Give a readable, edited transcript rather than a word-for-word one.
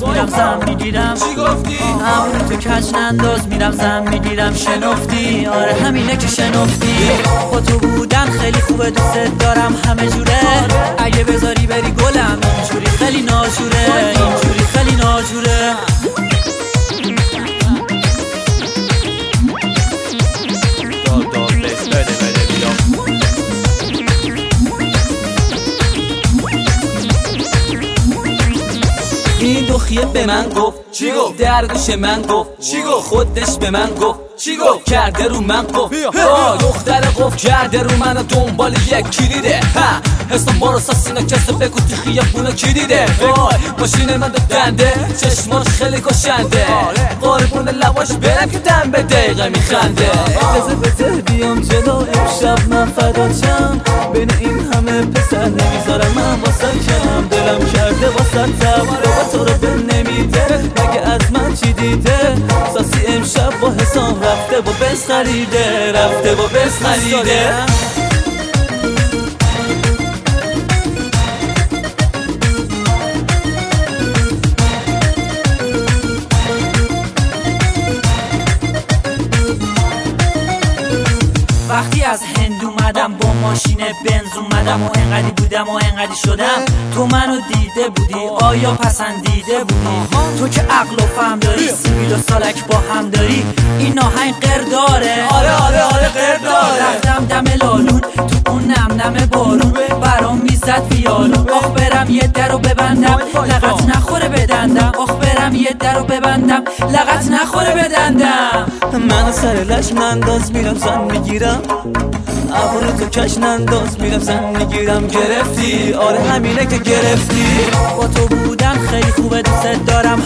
ننداز میرم زن میگیرم. چی گفتی؟ همون تو کج ننداز میرم زن میگیرم. شنفتی آره همینه که شنفتی. با تو بودن خیلی خوبه دوست دارم همه جوره. اگه بذاری بری گلم اینجوری خیلی ناجوره. اینجوری خیلی ناجوره. این دخیه به من گفت چی گفت؟ در گوش من گفت چی گفت؟ خودش به من گفت چی گفت؟ کرده رو من گفت دختر گفت کرده رو من دنبال یک کلیده. حسام بارو ساسینا کسه بگو تو خیابونا کی دیده؟ وای ماشین من دنده چشماش خیلی کشنده. قربون لباش برم که دم به دقیقه میخنده. بزه بیام جلو امشب من فداچم. بین این همه پسر نمیذارم من واسه کم. دلم کرده واسه تب بابا تو رو به نمیده. مگه از من چی دیده؟ ساسی امشب با حسام رفته با بس خریده. رفته با بس خریده. وقتی از هند اومدم با ماشین بنز اومدم و انقدی بودم و انقدی شدم. تو منو دیده بودی آیا پسندیده بودی؟ تو که عقل و فهم داری سیبیل و سالک با هم داری. این آهنگ قر داره. آره قر داره. رفتم دم لالون تو اون نم نم بارون برام میزد ویالون. آخ برم یه درو ببندم لغت نخوره بدندم. آخ برم یه درو ببندم لغت نخوره بدندم. من سر لش ننداز میرم زن میگیرم. ابرو تو کش ننداز میرم زن میگیرم. گرفتی آره همینه که گرفتی. با تو بودن خیلی خوبه دوست دارم